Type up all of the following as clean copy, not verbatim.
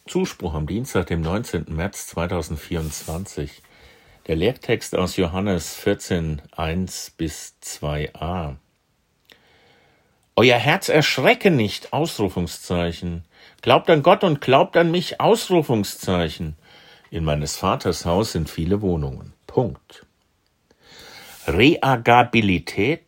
Zuspruch am Dienstag, dem 19. März 2024. Der Lehrtext aus Johannes 14, 1-2a. Euer Herz erschrecke nicht, Ausrufungszeichen. Glaubt an Gott und glaubt an mich, Ausrufungszeichen. In meines Vaters Haus sind viele Wohnungen. Punkt. Reagabilität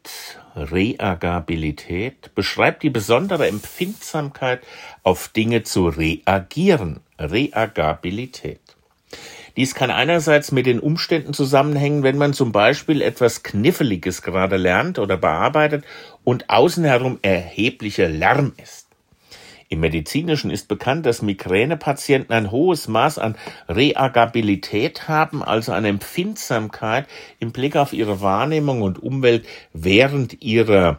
beschreibt die besondere Empfindsamkeit, auf Dinge zu reagieren. Reagabilität. Dies kann einerseits mit den Umständen zusammenhängen, wenn man zum Beispiel etwas Kniffliges gerade lernt oder bearbeitet und außen herum erheblicher Lärm ist. Im Medizinischen ist bekannt, dass Migränepatienten ein hohes Maß an Reagabilität haben, also eine Empfindsamkeit im Blick auf ihre Wahrnehmung und Umwelt während ihrer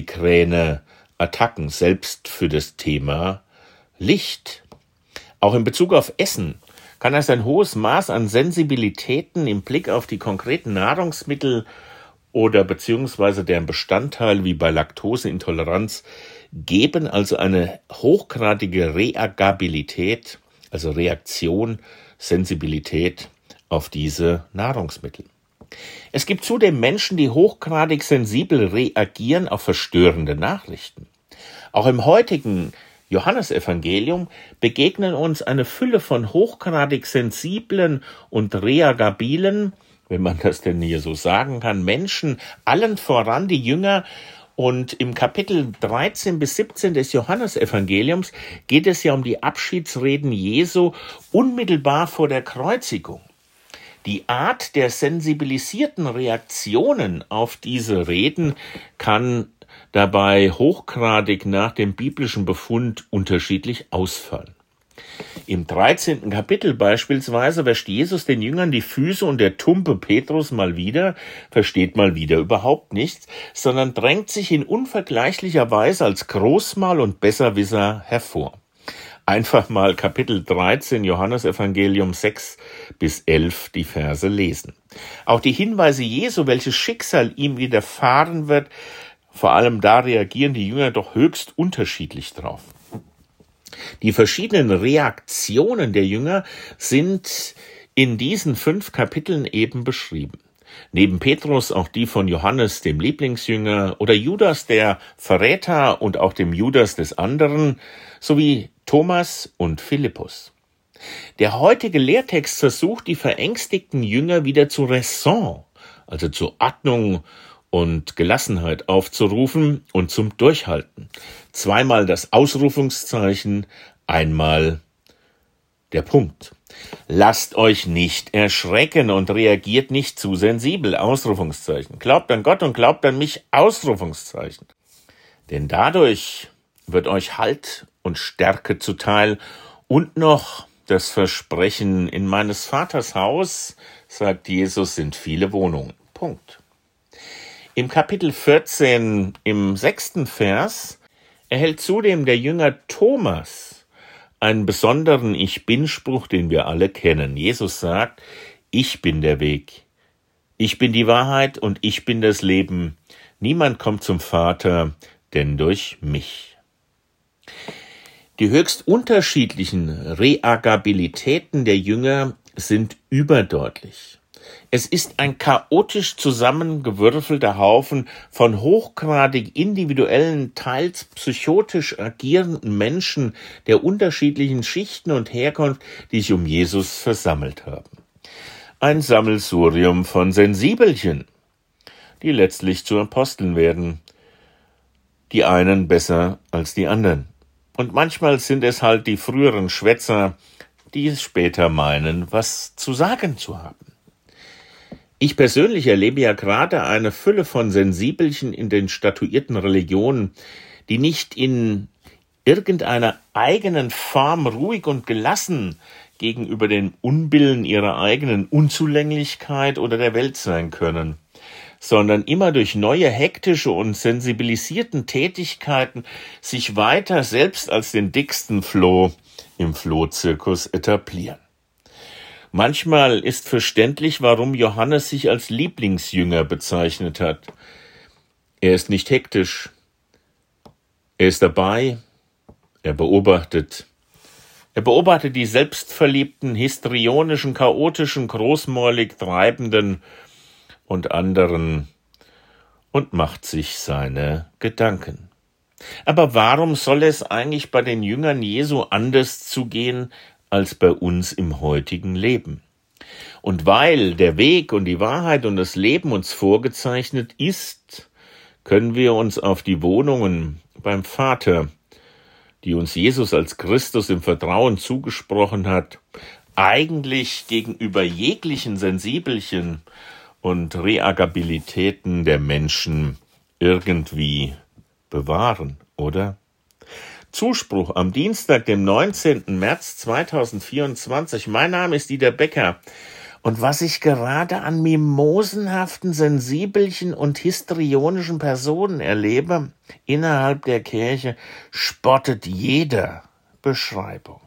Migräneattacken, selbst für das Thema Licht. Auch in Bezug auf Essen kann es ein hohes Maß an Sensibilitäten im Blick auf die konkreten Nahrungsmittel oder beziehungsweise deren Bestandteil wie bei Laktoseintoleranz geben, also eine hochgradige Reagabilität, also Reaktion, Sensibilität auf diese Nahrungsmittel. Es gibt zudem Menschen, die hochgradig sensibel reagieren auf verstörende Nachrichten. Auch im heutigen Johannesevangelium begegnen uns eine Fülle von hochgradig sensiblen und reagabilen, wenn man das denn hier so sagen kann, Menschen, allen voran die Jünger. Und im Kapitel 13-17 des Johannesevangeliums geht es ja um die Abschiedsreden Jesu unmittelbar vor der Kreuzigung. Die Art der sensibilisierten Reaktionen auf diese Reden kann dabei hochgradig nach dem biblischen Befund unterschiedlich ausfallen. Im 13. Kapitel beispielsweise wäscht Jesus den Jüngern die Füße und der tumpe Petrus versteht mal wieder überhaupt nichts, sondern drängt sich in unvergleichlicher Weise als Großmal und Besserwisser hervor. Einfach mal Kapitel 13 Johannesevangelium 6-11 die Verse lesen. Auch die Hinweise Jesu, welches Schicksal ihm widerfahren wird, vor allem da reagieren die Jünger doch höchst unterschiedlich drauf. Die verschiedenen Reaktionen der Jünger sind in diesen 5 Kapiteln eben beschrieben. Neben Petrus auch die von Johannes, dem Lieblingsjünger, oder Judas, der Verräter, und auch dem Judas des anderen, sowie Thomas und Philippus. Der heutige Lehrtext versucht, die verängstigten Jünger wieder zu Raison, also zur Ordnung und Gelassenheit aufzurufen und zum Durchhalten. 2-mal das Ausrufungszeichen, 1-mal der Punkt. Lasst euch nicht erschrecken und reagiert nicht zu sensibel, Ausrufungszeichen. Glaubt an Gott und glaubt an mich, Ausrufungszeichen. Denn dadurch wird euch Halt und Stärke zuteil und noch das Versprechen, in meines Vaters Haus, sagt Jesus, sind viele Wohnungen. Punkt. Im Kapitel 14, im 6. Vers, erhält zudem der Jünger Thomas einen besonderen Ich-Bin-Spruch, den wir alle kennen. Jesus sagt, ich bin der Weg, ich bin die Wahrheit und ich bin das Leben. Niemand kommt zum Vater, denn durch mich. Die höchst unterschiedlichen Reagabilitäten der Jünger sind überdeutlich. Es ist ein chaotisch zusammengewürfelter Haufen von hochgradig individuellen, teils psychotisch agierenden Menschen der unterschiedlichen Schichten und Herkunft, die sich um Jesus versammelt haben. Ein Sammelsurium von Sensibelchen, die letztlich zu Aposteln werden. Die einen besser als die anderen. Und manchmal sind es halt die früheren Schwätzer, die es später meinen, was zu sagen zu haben. Ich persönlich erlebe ja gerade eine Fülle von Sensibelchen in den statuierten Religionen, die nicht in irgendeiner eigenen Form ruhig und gelassen gegenüber den Unbillen ihrer eigenen Unzulänglichkeit oder der Welt sein können, sondern immer durch neue hektische und sensibilisierten Tätigkeiten sich weiter selbst als den dicksten Floh im Flohzirkus etablieren. Manchmal ist verständlich, warum Johannes sich als Lieblingsjünger bezeichnet hat. Er ist nicht hektisch, er ist dabei, er beobachtet, Er beobachtet die selbstverliebten, histrionischen, chaotischen, großmäulig treibenden und anderen und macht sich seine Gedanken. Aber warum soll es eigentlich bei den Jüngern Jesu anders zugehen als bei uns im heutigen Leben? Und weil der Weg und die Wahrheit und das Leben uns vorgezeichnet ist, können wir uns auf die Wohnungen beim Vater, die uns Jesus als Christus im Vertrauen zugesprochen hat, eigentlich gegenüber jeglichen Sensibelchen und Reagabilitäten der Menschen irgendwie bewahren, oder? Zuspruch am Dienstag, dem 19. März 2024. Mein Name ist Dieter Becker. Und was ich gerade an mimosenhaften, sensibelchen und histrionischen Personen erlebe, innerhalb der Kirche, spottet jeder Beschreibung.